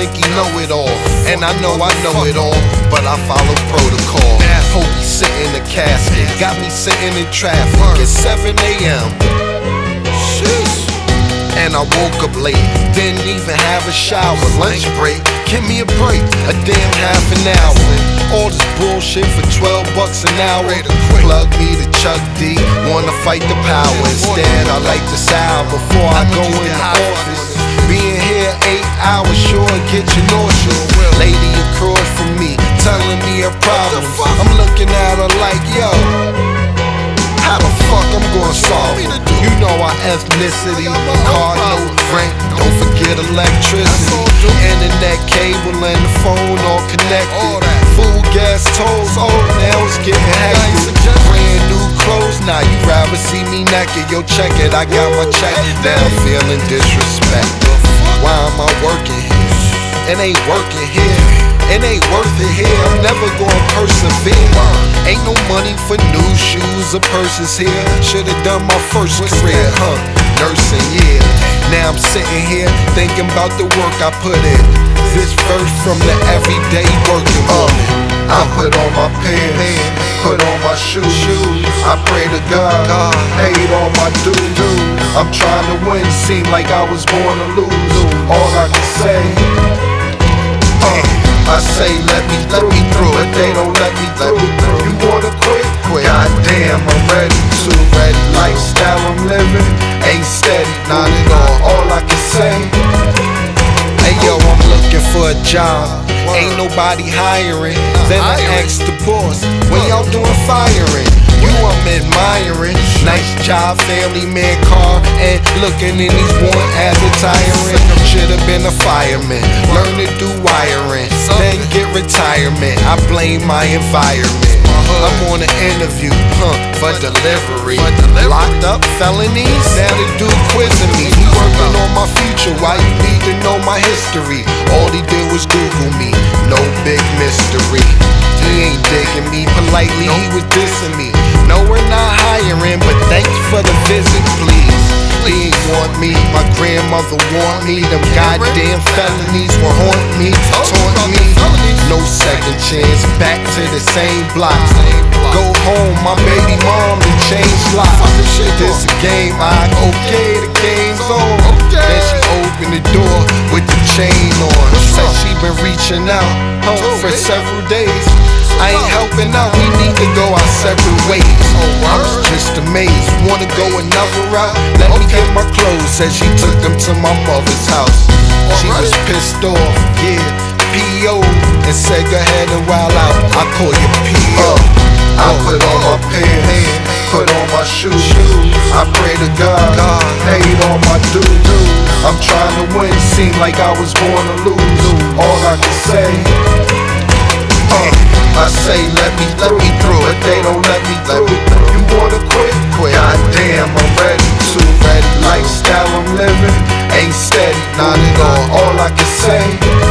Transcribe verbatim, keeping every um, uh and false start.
think he know it all, and I know I know it all, but I follow protocol. Hope he sit in the casket, got me sitting in traffic at seven A M And I woke up late, didn't even have a shower. Lunch break, give me a break, a damn half an hour. All this bullshit for twelve bucks an hour. Plug me to Chuck D, wanna fight the power. Instead, I like the sound before I go in the office. Being here eight hours sure get you nauseous. Lady across from me, telling me her problems. I'm looking at her like, yo, how the fuck I'm gonna solve it? You know our ethnicity, car note, rent, don't forget electricity, internet cable and the phone all connected. Food, gas, tolls, oh now it's getting hectic. Brand new clothes, now you rather see me naked. Yo check it, I got my check, now I'm feeling disrespect. Why am I working here? It ain't working here. It ain't worth it here, I'm never gonna persevere. Ain't no money for new shoes or purses here. Should've done my first career, huh? Nursing, yeah. Now I'm sitting here thinking about the work I put in. This verse from the everyday working woman. I put on my pants, put on my shoes. I pray to God, paid all my dues. I'm trying to win, seem like I was born to lose. All I can say, uh, I say let me let me through, but they don't let me through. You wanna quit? Quit. Goddamn, I'm ready to. Ready. Lifestyle I'm living ain't steady, not at all. All I can say, hey yo, I'm looking for a job. Ain't nobody hiring. Then I asked the boss, when y'all doing firing? You I'm admiring. Nice job, family man car, and looking in these worn as a tyrant. Should've been a fireman, learn to do wiring, then get retirement. I blame my environment. I'm on an interview, huh, for delivery. Locked up felonies, now the dude quizzing me. He working on my future, why you need to know my history? All he did was Google me, no big mystery. He ain't digging me, politely he was dissing me. No, we're not hiring, but thanks for the visit, please. He ain't want me, my grandmother warned me. Them goddamn felonies will haunt me, taunt me. No second chance, back to the same block. Go home, my baby mom done changed locks. This a game, I okay, the game's on. Then she opened the door with the chain on. Said she been reaching out huh, for several days. I ain't helping out, we need to go our separate ways. I was just amazed, wanna go another route? Let me get my clothes, said she took them to my mother's house. She was pissed off, yeah, P O, and said go ahead and wild out, I call you P O. I put on my pants, put on my shoes. I pray to God, paid all my dues. I'm trying to win, seem like I was born to lose. All I can say, uh, I say let me let me through, but they don't let me through. You wanna quit? Quit. Goddamn, I'm ready to. Ready. Lifestyle I'm living ain't steady, not at all. All I can say.